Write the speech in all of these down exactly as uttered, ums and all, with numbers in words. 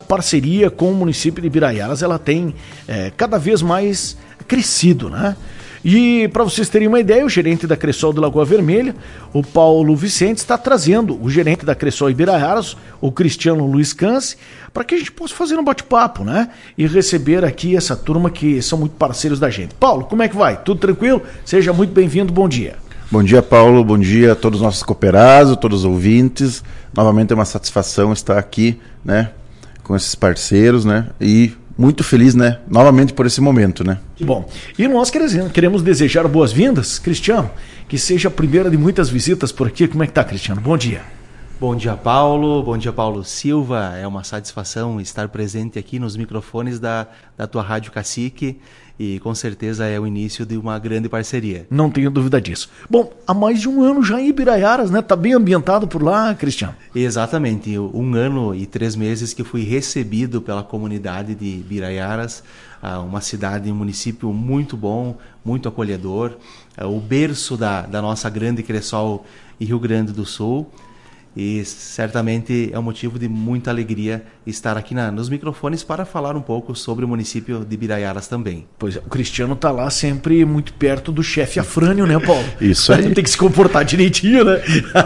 parceria com o município de Ibiraiaras, ela tem é, cada vez mais crescido, né? E para vocês terem uma ideia, o gerente da Cressol de Lagoa Vermelha, o Paulo Vicente, está trazendo o gerente da Cressol Ibiraiaras, o Cristiano Luiz Canse, para que a gente possa fazer um bate-papo, né? E receber aqui essa turma que são muito parceiros da gente. Paulo, como é que vai? Tudo tranquilo? Seja muito bem-vindo, bom dia. Bom dia, Paulo, bom dia a todos os nossos cooperados, todos os ouvintes. Novamente é uma satisfação estar aqui, né, com esses parceiros, né, e muito feliz, né, novamente por esse momento, né. Que bom. E nós queremos desejar boas-vindas, Cristiano, que seja a primeira de muitas visitas por aqui. Como é que tá, Cristiano? Bom dia. Bom dia, Paulo. Bom dia, Paulo Silva. É uma satisfação estar presente aqui nos microfones da, da tua Rádio Cacique e com certeza é o início de uma grande parceria. Não tenho dúvida disso. Bom, há mais de um ano já em Ibiraiaras, né? Tá bem ambientado por lá, Cristiano? Exatamente. Um ano e três meses que fui recebido pela comunidade de Ibiraiaras, uma cidade, um município muito bom, muito acolhedor, o berço da, da nossa grande Cressol e Rio Grande do Sul. E certamente é um motivo de muita alegria estar aqui na, nos microfones para falar um pouco sobre o município de Ibiraiaras também. Pois é, o Cristiano está lá sempre muito perto do chefe Afrânio, né, Paulo? Isso aí. Tem que se comportar direitinho, né?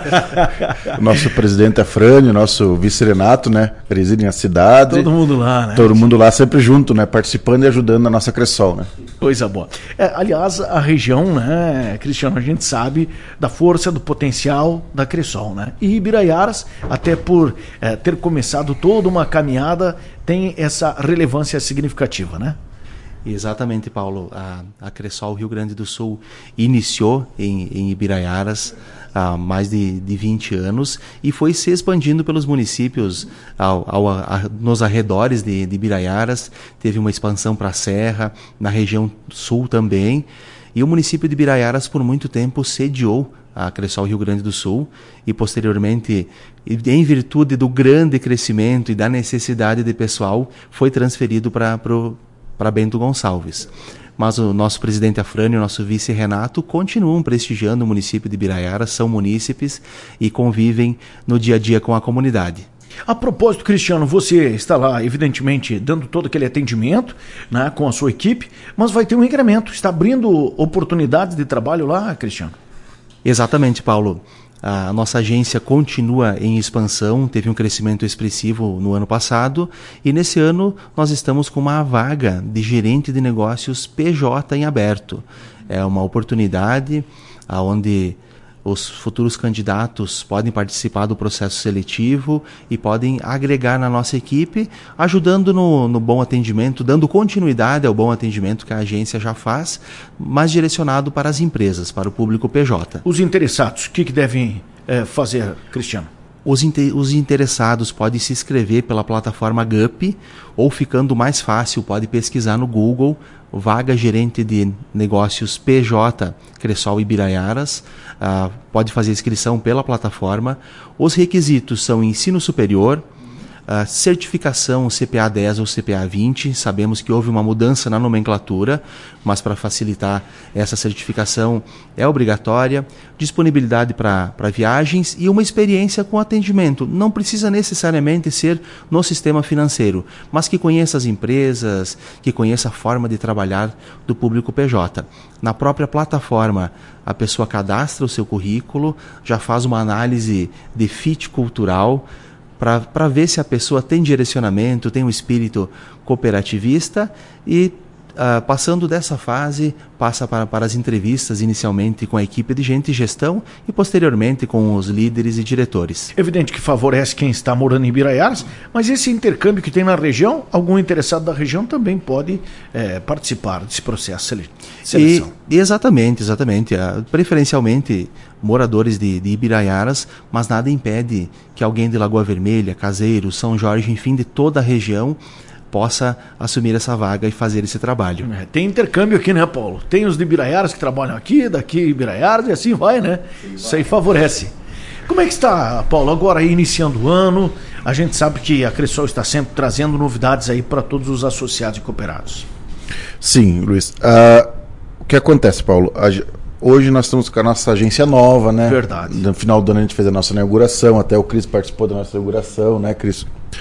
O nosso presidente Afrânio, nosso vice-renato, né, presidem a cidade. Todo mundo lá, né? Todo mundo lá sempre junto, né, participando e ajudando a nossa Cressol, né? Coisa boa. É, aliás, a região, né, Cristiano, a gente sabe da força, do potencial da Cressol, né? E Ibiraiaras, até por é, ter começado toda uma caminhada, tem essa relevância significativa, né? Exatamente, Paulo. A, a Cressol Rio Grande do Sul iniciou em, em Ibiraiaras há mais de, de vinte anos e foi se expandindo pelos municípios ao, ao, a, nos arredores de, de Ibiraiaras. Teve uma expansão para a Serra, na região sul também. E o município de Ibiraiaras, por muito tempo, sediou a Cressol Rio Grande do Sul e, posteriormente, em virtude do grande crescimento e da necessidade de pessoal, foi transferido para para Bento Gonçalves. Mas o nosso presidente Afrânio e o nosso vice Renato continuam prestigiando o município de Ibiraiaras, são munícipes e convivem no dia a dia com a comunidade. A propósito, Cristiano, você está lá, evidentemente, dando todo aquele atendimento, né, com a sua equipe, mas vai ter um incremento. Está abrindo oportunidades de trabalho lá, Cristiano? Exatamente, Paulo. A nossa agência continua em expansão, teve um crescimento expressivo no ano passado e nesse ano nós estamos com uma vaga de gerente de negócios P J em aberto. É uma oportunidade onde os futuros candidatos podem participar do processo seletivo e podem agregar na nossa equipe, ajudando no, no bom atendimento, dando continuidade ao bom atendimento que a agência já faz, mas direcionado para as empresas, para o público P J. Os interessados, o que, que devem é, fazer, Cristiano? Os, inter, os interessados podem se inscrever pela plataforma G U P ou, ficando mais fácil, pode pesquisar no Google vaga gerente de negócios P J Cressol Ibiraiaras. Uh, pode fazer inscrição pela plataforma. Os requisitos são ensino superior, uh, certificação C P A dez ou C P A vinte. Sabemos que houve uma mudança na nomenclatura, mas para facilitar essa certificação é obrigatória. Disponibilidade para viagens e uma experiência com atendimento. Não precisa necessariamente ser no sistema financeiro, mas que conheça as empresas, que conheça a forma de trabalhar do público P J. Na própria plataforma, a pessoa cadastra o seu currículo, já faz uma análise de fit cultural, para ver se a pessoa tem direcionamento, tem um espírito cooperativista e, uh, passando dessa fase, passa para, para as entrevistas, inicialmente com a equipe de gente e gestão e posteriormente com os líderes e diretores. Evidente que favorece quem está morando em Ibiraiaras, mas esse intercâmbio que tem na região, algum interessado da região também pode é, participar desse processo de seleção. E, exatamente, exatamente. Uh, preferencialmente moradores de, de Ibiraiaras, mas nada impede que alguém de Lagoa Vermelha, Caseiro, São Jorge, enfim, de toda a região, possa assumir essa vaga e fazer esse trabalho. É, tem intercâmbio aqui, né, Paulo? Tem os de Ibiraiaras que trabalham aqui, daqui Ibiraiaras, e assim vai, né? Sim, isso vai. Aí favorece. Como é que está, Paulo, agora aí iniciando o ano? A gente sabe que a Cressol está sempre trazendo novidades aí para todos os associados e cooperados. Sim, Luiz. Uh, o que acontece, Paulo? A, hoje nós estamos com a nossa agência nova, né? Verdade. No final do ano a gente fez a nossa inauguração, até o Cris participou da nossa inauguração, né, Cris?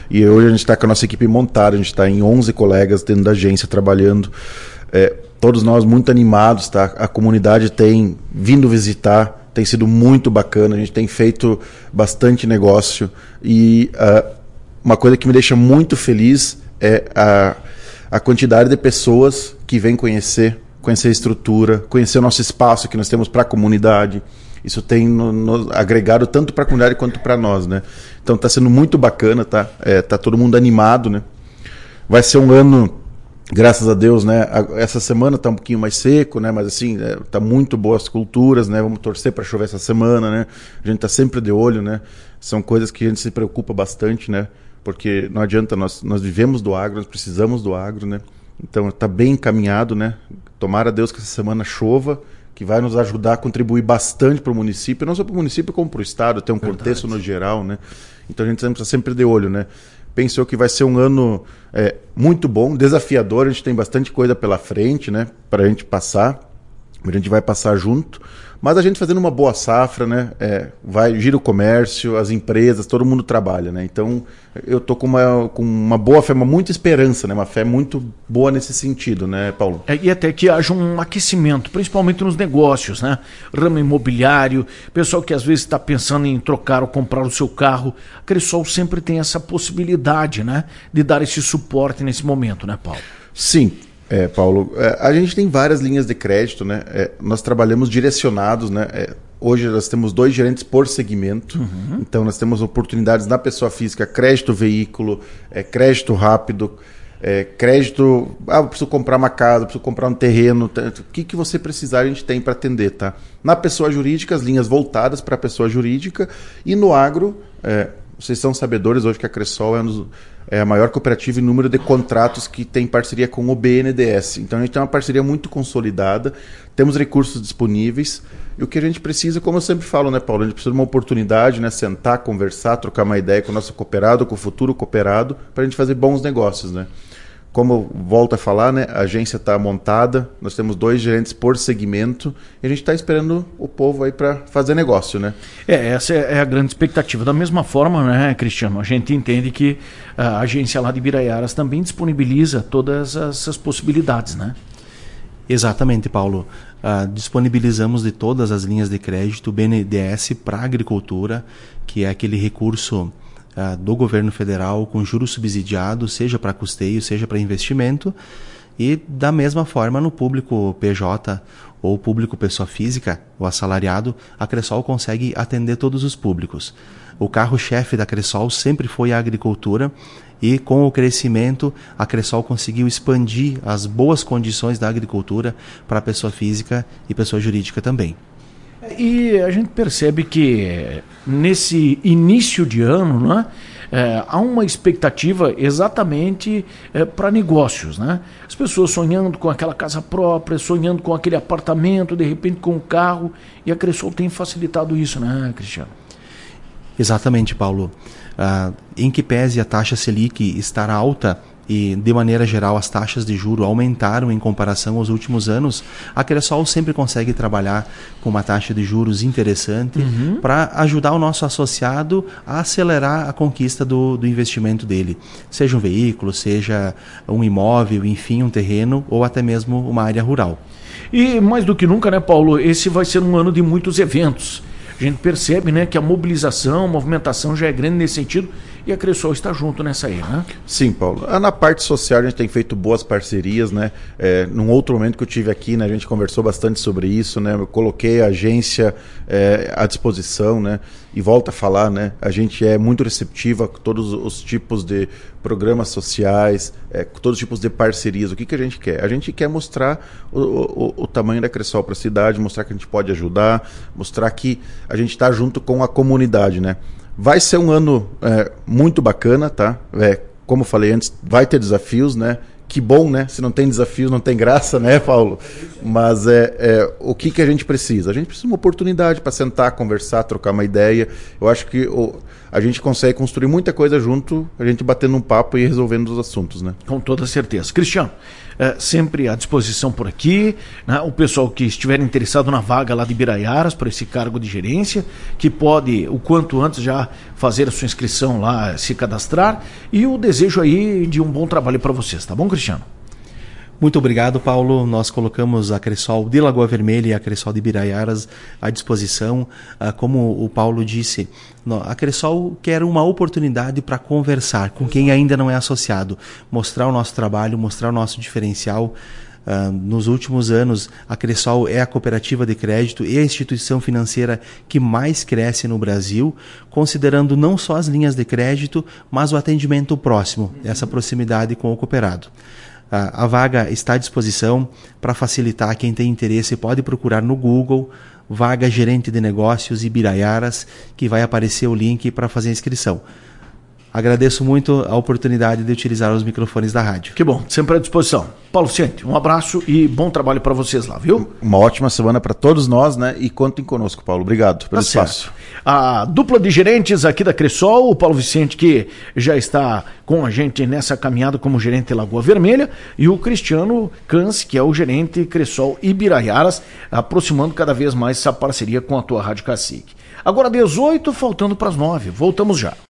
E hoje a gente está com a nossa equipe montada, a gente está em onze colegas dentro da agência trabalhando. É, todos nós muito animados, tá? A comunidade tem vindo visitar, tem sido muito bacana, a gente tem feito bastante negócio. E uh, uma coisa que me deixa muito feliz é a, a quantidade de pessoas que vêm conhecer, conhecer a estrutura, conhecer o nosso espaço que nós temos para a comunidade. Isso tem no, no, agregado tanto para a comunidade quanto para nós, né? Então está sendo muito bacana, tá? É, tá todo mundo animado, né? Vai ser um ano, graças a Deus, né? Essa semana está um pouquinho mais seco, né? Mas assim, é, tá muito boas culturas, né? Vamos torcer para chover essa semana, né? A gente está sempre de olho, né? São coisas que a gente se preocupa bastante, né? Porque não adianta, nós, nós vivemos do agro, nós precisamos do agro, né? Então está bem encaminhado, né? Tomara a Deus que essa semana chova, que vai nos ajudar a contribuir bastante para o município, não só para o município como para o estado, tem um Verdade. Contexto no geral, né? Então a gente está sempre de olho, né? Pensou que vai ser um ano é, muito bom, desafiador, a gente tem bastante coisa pela frente, né? Para a gente passar, a gente vai passar junto, mas a gente fazendo uma boa safra, né? É, vai, gira o comércio, as empresas, todo mundo trabalha, né? Então eu tô com uma, com uma boa fé, uma muita esperança, né? Uma fé muito boa nesse sentido, né, Paulo? É, e até que haja um aquecimento, principalmente nos negócios, né? Ramo imobiliário, pessoal que às vezes está pensando em trocar ou comprar o seu carro, a Cressol sempre tem essa possibilidade, né? De dar esse suporte nesse momento, né, Paulo? Sim. É, Paulo, é, a gente tem várias linhas de crédito, né? É, nós trabalhamos direcionados, né? É, hoje nós temos dois gerentes por segmento, uhum. Então nós temos oportunidades na pessoa física, crédito veículo, é, crédito rápido, é, crédito, ah, eu preciso comprar uma casa, eu preciso comprar um terreno, o que, que você precisar a gente tem para atender, tá? Na pessoa jurídica, as linhas voltadas para a pessoa jurídica, e no agro, é, vocês são sabedores hoje que a Cressol é um dos... é a maior cooperativa em número de contratos que tem parceria com o B N D E S. Então a gente tem uma parceria muito consolidada, temos recursos disponíveis, e o que a gente precisa, como eu sempre falo, né, Paulo, a gente precisa de uma oportunidade, né, sentar, conversar, trocar uma ideia com o nosso cooperado, com o futuro cooperado, para a gente fazer bons negócios, né? Como eu volto a falar, né, a agência está montada, nós temos dois gerentes por segmento e a gente está esperando o povo aí para fazer negócio, né? É, essa é a grande expectativa. Da mesma forma, né, Cristiano, a gente entende que a agência lá de Biraiaras também disponibiliza todas essas possibilidades, né? Exatamente, Paulo. Uh, disponibilizamos de todas as linhas de crédito o B N D E S para a agricultura, que é aquele recurso Uh, do governo federal com juros subsidiados, seja para custeio, seja para investimento, e da mesma forma no público P J ou público pessoa física, o assalariado, a Cressol consegue atender todos os públicos. O carro-chefe da Cressol sempre foi a agricultura, e com o crescimento a Cressol conseguiu expandir as boas condições da agricultura para a pessoa física e pessoa jurídica também. E a gente percebe que nesse início de ano, né, é, há uma expectativa exatamente é, para negócios, né? As pessoas sonhando com aquela casa própria, sonhando com aquele apartamento, de repente com o carro, e a Cressol tem facilitado isso, né, Cristiano? Exatamente, Paulo. Uh, em que pese a taxa Selic estar alta, e de maneira geral as taxas de juro aumentaram em comparação aos últimos anos, a Cressol sempre consegue trabalhar com uma taxa de juros interessante uhum. para ajudar o nosso associado a acelerar a conquista do, do investimento dele. Seja um veículo, seja um imóvel, enfim, um terreno ou até mesmo uma área rural. E mais do que nunca, né, Paulo, esse vai ser um ano de muitos eventos. A gente percebe, né, que a mobilização, a movimentação já é grande nesse sentido, e a Cressol está junto nessa aí, né? Sim, Paulo. Na parte social a gente tem feito boas parcerias, né? É, num outro momento que eu tive aqui, né, a gente conversou bastante sobre isso, né? Eu coloquei a agência é, à disposição, né? E volto a falar, né? A gente é muito receptiva a todos os tipos de programas sociais, é, todos os tipos de parcerias. O que, que a gente quer? A gente quer mostrar o, o, o tamanho da Cressol para a cidade, mostrar que a gente pode ajudar, mostrar que a gente está junto com a comunidade, né? Vai ser um ano é, muito bacana, tá? É, como eu falei antes, vai ter desafios, né? Que bom, né? Se não tem desafios, não tem graça, né, Paulo? Mas é, é, o que, que a gente precisa? A gente precisa de uma oportunidade para sentar, conversar, trocar uma ideia. Eu acho que o, a gente consegue construir muita coisa junto, a gente batendo um papo e resolvendo os assuntos, né? Com toda certeza. Cristiano, é, sempre à disposição por aqui, né? O pessoal que estiver interessado na vaga lá de Biraiaras para esse cargo de gerência, que pode o quanto antes já fazer a sua inscrição lá, se cadastrar, e o desejo aí de um bom trabalho para vocês, tá bom, Cristiano? Muito obrigado, Paulo. Nós colocamos a Cressol de Lagoa Vermelha e a Cressol de Biraiaras à disposição. Como o Paulo disse, a Cressol quer uma oportunidade para conversar com quem ainda não é associado, mostrar o nosso trabalho, mostrar o nosso diferencial. Uh, nos últimos anos, a Cressol é a cooperativa de crédito e a instituição financeira que mais cresce no Brasil, considerando não só as linhas de crédito, mas o atendimento próximo, essa proximidade com o cooperado. A vaga está à disposição para facilitar. Quem tem interesse pode procurar no Google vaga gerente de negócios Ibiraiaras, que vai aparecer o link para fazer a inscrição. Agradeço muito a oportunidade de utilizar os microfones da rádio. Que bom, sempre à disposição. Paulo Vicente, um abraço e bom trabalho para vocês lá, viu? Uma ótima semana para todos nós, né? E contem conosco, Paulo. Obrigado pelo tá espaço. Certo. A dupla de gerentes aqui da Cressol, o Paulo Vicente, que já está com a gente nessa caminhada como gerente Lagoa Vermelha, e o Cristiano Cans, que é o gerente Cressol Ibiraiaras, aproximando cada vez mais essa parceria com a tua Rádio Cacique. Agora dezoito, faltando para as nove. Voltamos já.